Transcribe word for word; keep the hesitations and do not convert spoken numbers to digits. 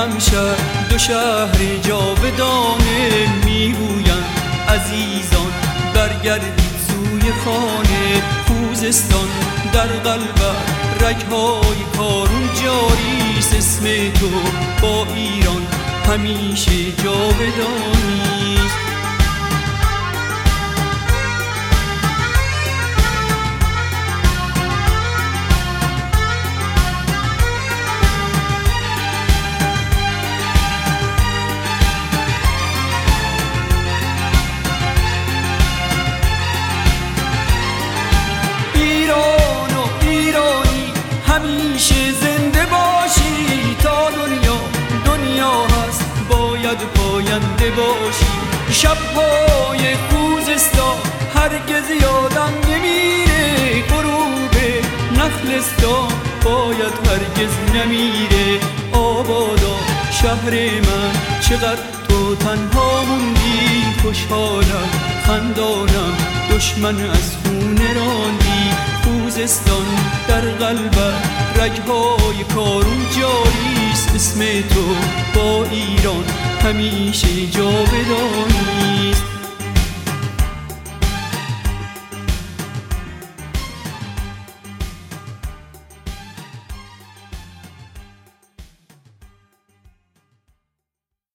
شهر دو شهر جاودانه، میگویند عزیزان برگردید سوی خانه. خوزستان در قلب رگهای کارون جاریست، اسم تو با ایران همیشه جاودانیست. همیشه زنده باشی تا دنیا دنیا هست، باید پاینده باشی. شب‌های خوزستان هرگز یادم نمیره، غروب نخلستان باید هرگز نمیره. آبادا شهر من چقدر تو تنها موندی، خوشحالم خندانم دشمن از خونه راندی. خوزستان در قلب رگهای کارون جاریست، اسم تو با ایران همیشه جاودانیست.